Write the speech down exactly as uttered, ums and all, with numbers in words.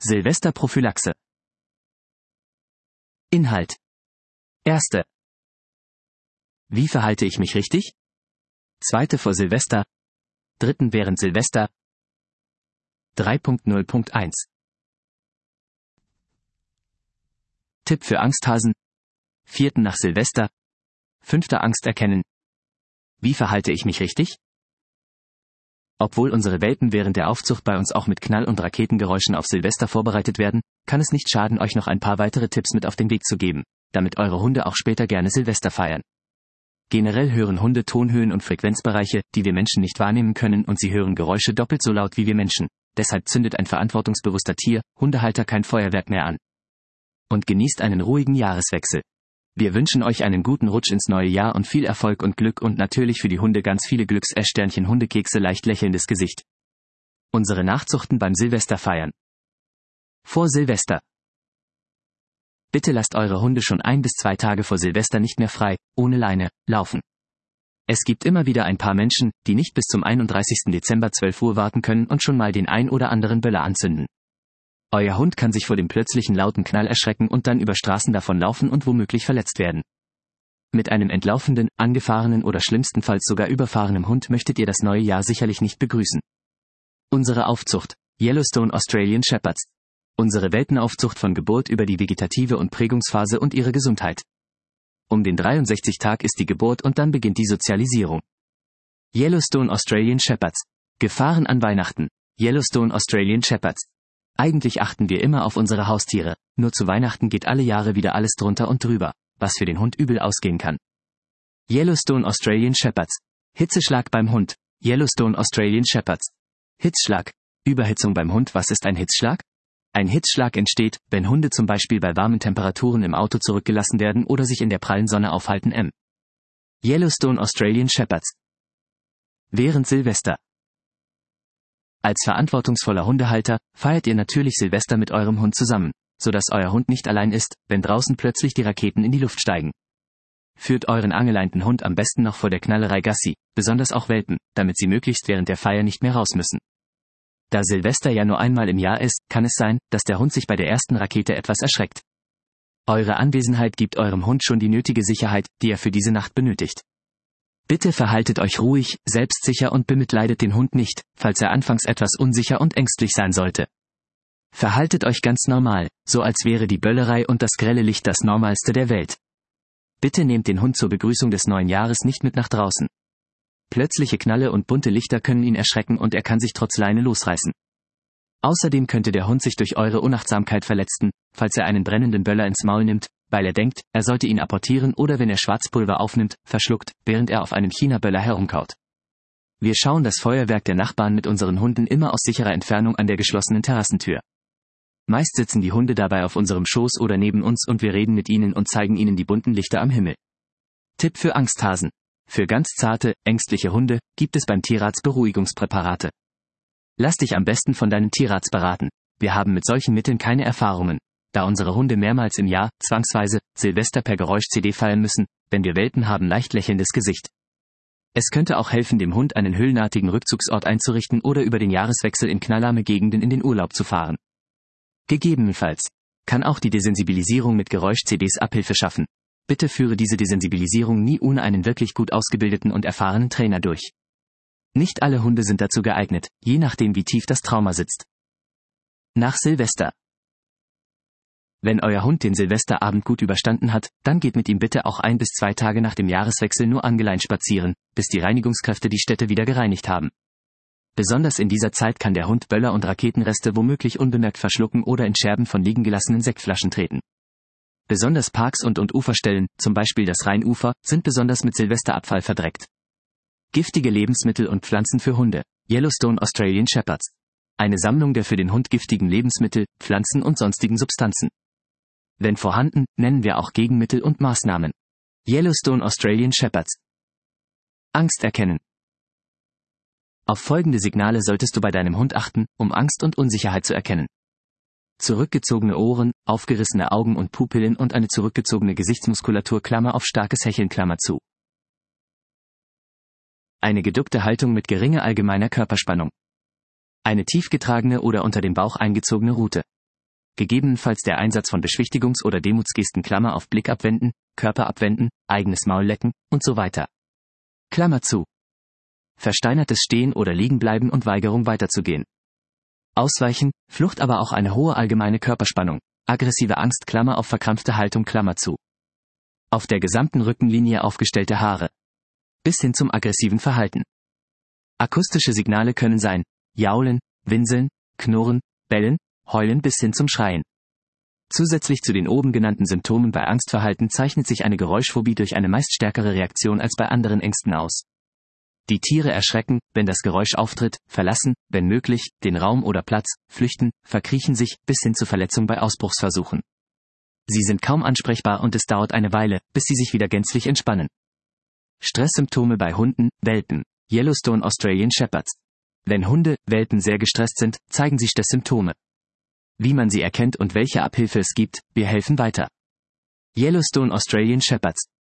Silvesterprophylaxe. Inhalt. Erste. Wie verhalte ich mich richtig? Zweite vor Silvester. Dritten während Silvester. drei Punkt null Punkt eins. Tipp für Angsthasen. Vierten nach Silvester. Fünfter Angst erkennen. Wie verhalte ich mich richtig? Obwohl unsere Welpen während der Aufzucht bei uns auch mit Knall- und Raketengeräuschen auf Silvester vorbereitet werden, kann es nicht schaden, euch noch ein paar weitere Tipps mit auf den Weg zu geben, damit eure Hunde auch später gerne Silvester feiern. Generell hören Hunde Tonhöhen und Frequenzbereiche, die wir Menschen nicht wahrnehmen können, und sie hören Geräusche doppelt so laut wie wir Menschen. Deshalb zündet ein verantwortungsbewusster Tier, Hundehalter kein Feuerwerk mehr an. Und genießt einen ruhigen Jahreswechsel. Wir wünschen euch einen guten Rutsch ins neue Jahr und viel Erfolg und Glück und natürlich für die Hunde ganz viele Glücks-Sternchen Hundekekse, leicht lächelndes Gesicht. Unsere Nachzuchten beim Silvester feiern. Vor Silvester. Bitte lasst eure Hunde schon ein bis zwei Tage vor Silvester nicht mehr frei, ohne Leine, laufen. Es gibt immer wieder ein paar Menschen, die nicht bis zum einunddreißigsten Dezember zwölf Uhr warten können und schon mal den ein oder anderen Böller anzünden. Euer Hund kann sich vor dem plötzlichen lauten Knall erschrecken und dann über Straßen davonlaufen und womöglich verletzt werden. Mit einem entlaufenden, angefahrenen oder schlimmstenfalls sogar überfahrenen Hund möchtet ihr das neue Jahr sicherlich nicht begrüßen. Unsere Aufzucht. Yellowstone Australian Shepherds. Unsere Welpenaufzucht von Geburt über die vegetative und Prägungsphase und ihre Gesundheit. Um den dreiundsechzigsten Tag ist die Geburt und dann beginnt die Sozialisierung. Yellowstone Australian Shepherds. Gefahren an Weihnachten. Yellowstone Australian Shepherds. Eigentlich achten wir immer auf unsere Haustiere, nur zu Weihnachten geht alle Jahre wieder alles drunter und drüber, was für den Hund übel ausgehen kann. Yellowstone Australian Shepherds. Hitzeschlag beim Hund. Yellowstone Australian Shepherds. Hitzschlag. Überhitzung beim Hund. Was ist ein Hitzschlag? Ein Hitzschlag entsteht, wenn Hunde zum Beispiel bei warmen Temperaturen im Auto zurückgelassen werden oder sich in der prallen Sonne aufhalten. M. Yellowstone Australian Shepherds. Während Silvester. Als verantwortungsvoller Hundehalter feiert ihr natürlich Silvester mit eurem Hund zusammen, sodass euer Hund nicht allein ist, wenn draußen plötzlich die Raketen in die Luft steigen. Führt euren angeleinten Hund am besten noch vor der Knallerei Gassi, besonders auch Welpen, damit sie möglichst während der Feier nicht mehr raus müssen. Da Silvester ja nur einmal im Jahr ist, kann es sein, dass der Hund sich bei der ersten Rakete etwas erschreckt. Eure Anwesenheit gibt eurem Hund schon die nötige Sicherheit, die er für diese Nacht benötigt. Bitte verhaltet euch ruhig, selbstsicher und bemitleidet den Hund nicht, falls er anfangs etwas unsicher und ängstlich sein sollte. Verhaltet euch ganz normal, so als wäre die Böllerei und das grelle Licht das Normalste der Welt. Bitte nehmt den Hund zur Begrüßung des neuen Jahres nicht mit nach draußen. Plötzliche Knalle und bunte Lichter können ihn erschrecken und er kann sich trotz Leine losreißen. Außerdem könnte der Hund sich durch eure Unachtsamkeit verletzen, falls er einen brennenden Böller ins Maul nimmt, weil er denkt, er sollte ihn apportieren, oder wenn er Schwarzpulver aufnimmt, verschluckt, während er auf einem China-Böller herumkaut. Wir schauen das Feuerwerk der Nachbarn mit unseren Hunden immer aus sicherer Entfernung an der geschlossenen Terrassentür. Meist sitzen die Hunde dabei auf unserem Schoß oder neben uns und wir reden mit ihnen und zeigen ihnen die bunten Lichter am Himmel. Tipp für Angsthasen. Für ganz zarte, ängstliche Hunde gibt es beim Tierarzt Beruhigungspräparate. Lass dich am besten von deinem Tierarzt beraten. Wir haben mit solchen Mitteln keine Erfahrungen, da unsere Hunde mehrmals im Jahr, zwangsweise, Silvester per Geräusch-C D feiern müssen, wenn wir Welpen haben leicht lächelndes Gesicht. Es könnte auch helfen, dem Hund einen höhlenartigen Rückzugsort einzurichten oder über den Jahreswechsel in knallarme Gegenden in den Urlaub zu fahren. Gegebenenfalls kann auch die Desensibilisierung mit Geräusch-C Ds Abhilfe schaffen. Bitte führe diese Desensibilisierung nie ohne einen wirklich gut ausgebildeten und erfahrenen Trainer durch. Nicht alle Hunde sind dazu geeignet, je nachdem wie tief das Trauma sitzt. Nach Silvester. Wenn euer Hund den Silvesterabend gut überstanden hat, dann geht mit ihm bitte auch ein bis zwei Tage nach dem Jahreswechsel nur angeleint spazieren, bis die Reinigungskräfte die Stätte wieder gereinigt haben. Besonders in dieser Zeit kann der Hund Böller und Raketenreste womöglich unbemerkt verschlucken oder in Scherben von liegen gelassenen Sektflaschen treten. Besonders Parks und und Uferstellen, zum Beispiel das Rheinufer, sind besonders mit Silvesterabfall verdreckt. Giftige Lebensmittel und Pflanzen für Hunde. Yellowstone Australian Shepherds. Eine Sammlung der für den Hund giftigen Lebensmittel, Pflanzen und sonstigen Substanzen. Wenn vorhanden, nennen wir auch Gegenmittel und Maßnahmen. Yellowstone Australian Shepherds. Angst erkennen. Auf folgende Signale solltest du bei deinem Hund achten, um Angst und Unsicherheit zu erkennen. Zurückgezogene Ohren, aufgerissene Augen und Pupillen und eine zurückgezogene Gesichtsmuskulatur, Klammer auf starkes Hecheln, Klammer zu. Eine geduckte Haltung mit geringer allgemeiner Körperspannung. Eine tiefgetragene oder unter dem Bauch eingezogene Rute. gegebenenfalls der Einsatz von Beschwichtigungs- oder Demutsgesten Klammer auf Blick abwenden, Körper abwenden, eigenes Maul lecken und so weiter. Klammer zu. Versteinertes Stehen oder Liegenbleiben und Weigerung weiterzugehen. Ausweichen, Flucht, aber auch eine hohe allgemeine Körperspannung, aggressive Angst Klammer auf verkrampfte Haltung Klammer zu. Auf der gesamten Rückenlinie aufgestellte Haare. Bis hin zum aggressiven Verhalten. Akustische Signale können sein, jaulen, winseln, knurren, bellen, heulen bis hin zum Schreien. Zusätzlich zu den oben genannten Symptomen bei Angstverhalten zeichnet sich eine Geräuschphobie durch eine meist stärkere Reaktion als bei anderen Ängsten aus. Die Tiere erschrecken, wenn das Geräusch auftritt, verlassen, wenn möglich, den Raum oder Platz, flüchten, verkriechen sich, bis hin zur Verletzung bei Ausbruchsversuchen. Sie sind kaum ansprechbar und es dauert eine Weile, bis sie sich wieder gänzlich entspannen. Stresssymptome bei Hunden, Welpen, Yellowstone Australian Shepherds. Wenn Hunde, Welpen sehr gestresst sind, zeigen sie Stresssymptome. Wie man sie erkennt und welche Abhilfe es gibt, wir helfen weiter. Yellowstone Australian Shepherds.